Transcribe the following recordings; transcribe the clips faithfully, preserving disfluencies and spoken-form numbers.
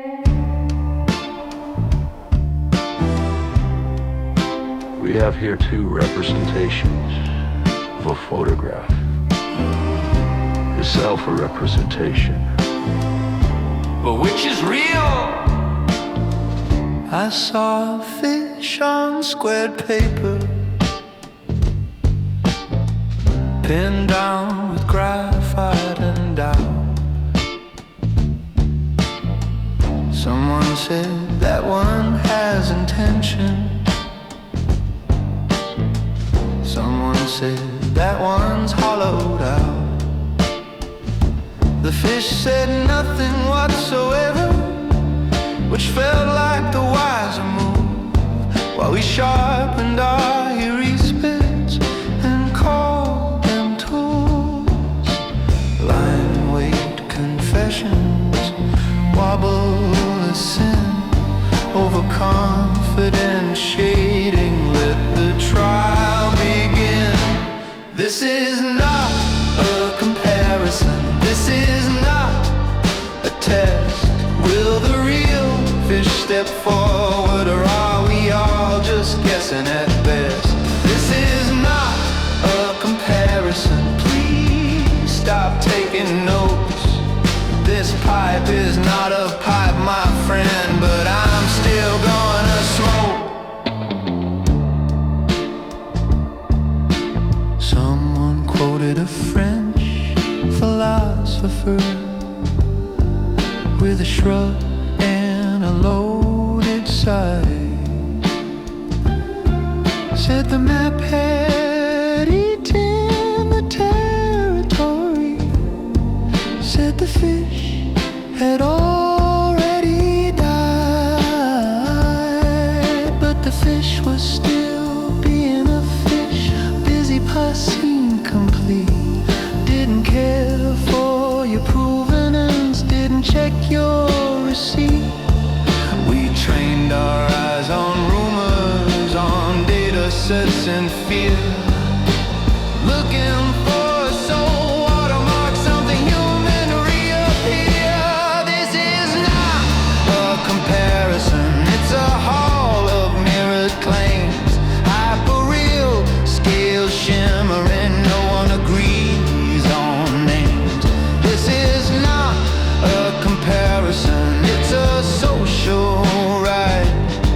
We have here two representations of a photograph. Yourself a representation. But which is real? I saw a fish on squared paper, pinned down with graphite and down. Someone said that one has intention. Someone said that one's hollowed out. The fish said nothing whatsoever, which felt like the wiser move, while we sharpened our eerie spits and called them tools. Line weight confessions, wobble a sin, overconfident shading, let the trial begin. This is not a comparison, this is not a test. Will the real fish step forward, or are we all just guessing at best? This is not a comparison, please stop taking notes. This pipe is not a pipe, my friend, but I'm still gonna smoke. Someone quoted a French philosopher with a shrug and a loaded sigh. Said the map had eaten the territory. Said the fish had already died, but the fish was still being a fish, busy passing complete. Didn't care for your provenance, didn't check your receipt. We trained our eyes on rumors, on data sets and fear, looking for a soul watermark, something human to reappear. This is not a comparison, it's a hall of mirrored claims, hyper-real, scale shimmering, no one agrees on names. This is not a comparison, it's a social ride,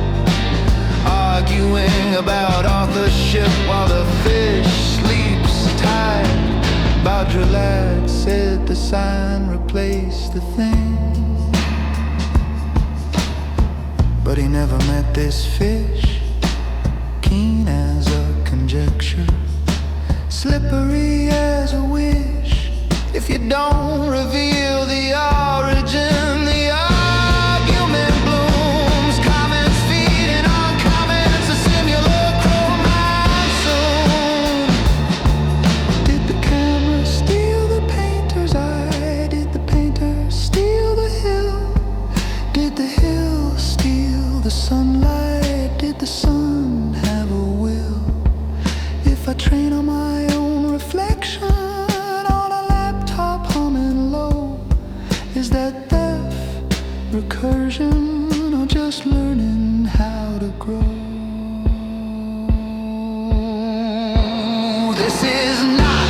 arguing about authorship while the fish sleeps tight. Baudrillard said the sign replaced the thing, but he never met this fish, keen as a conjecture, slippery as a wish. If you don't reveal the origin, the argument blooms, comments feeding on comments, a simulacral monsoon. Did the camera steal the painter's eye? Did the painter steal the hill? Did the hill steal the sunlight? Did the sun have a will? If I train on my own reflection on a laptop humming low, is that theft, recursion, or just learning how to grow? This is not